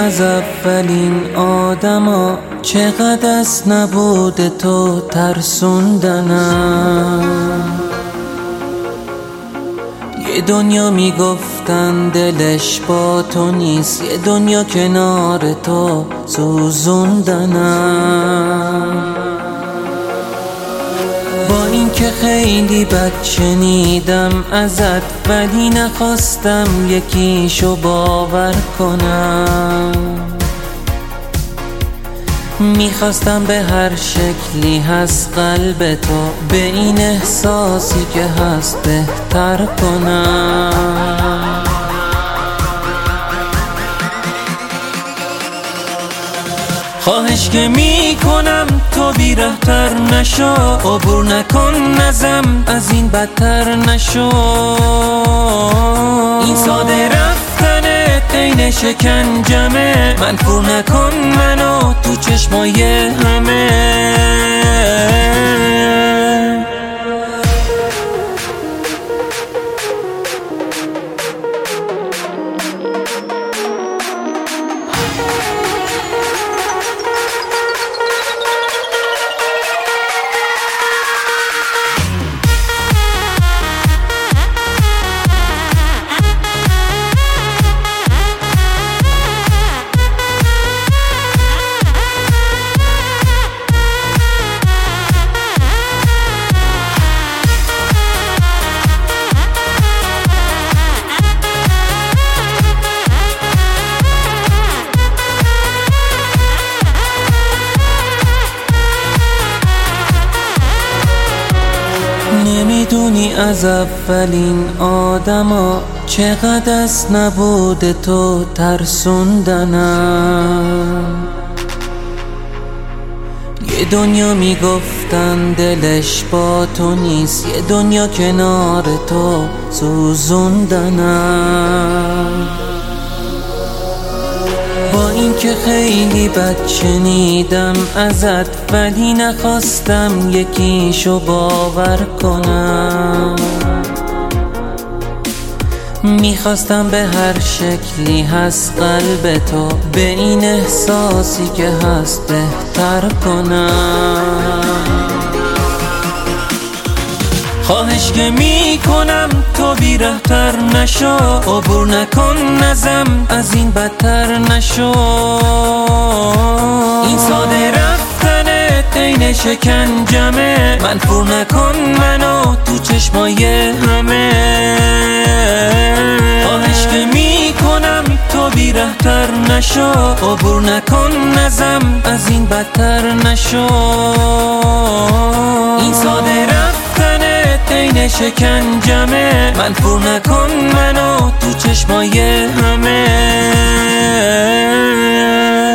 از اولین آدما، چقدر از نبود تو ترسوندنم. یه دنیا میگفتن دلش با تو نیست، یه دنیا کنار تو سوزوندنم. با اینکه خیلی بد شنیدم ازت، ولی نخواستم یکیشو باور کنم. میخواستم به هر شکلی هست قلب تو، به این احساسی که هست بهتر کنم. خواهش که میکنم تو بی‌رحم‌تر نشو، عبور نکن ازم از این بدتر نشو. این ساده رفتنت عین شکنجمه، منفور نکن منو تو چشمای همه. نمیدونی از اولین آدما، چقدر از نبود تو ترسوندنم. یه دنیا میگفتن دلش با تو نیست، یه دنیا کنار تو سوزوندنم. با اینکه خیلی بد شنیدم ازت، ولی نخواستم یکیشو باور کنم. میخواستم به هر شکلی هست قلب تو، به این احساسی که هست بهتر کنم. خواهش که میکنم تو بی‌رحم‌تر نشو، عبور نکن ازم از این بدتر نشو. این ساده رفتنت عین شکنجمه، منفور نکن منو تو چشمای همه. خواهش که میکنم تو بی‌رحم‌تر نشو، عبور نکن ازم از این بدتر نشو. این ساده عین شکنجمه، منفور نکن منو تو چشمای همه.